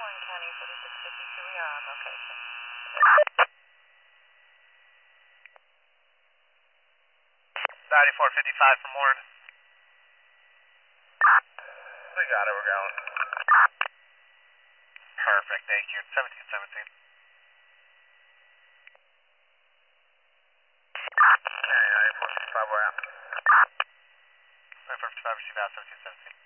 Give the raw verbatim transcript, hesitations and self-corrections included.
Warren County, forty-six fifty-two, we are on location. ninety-four fifty-five from Warren. We got it, we're going. Perfect, thank you. seventeen seventeen. Okay, ninety-four fifty-five, we're out. ninety-four fifty-five, receive out, seventeen seventeen.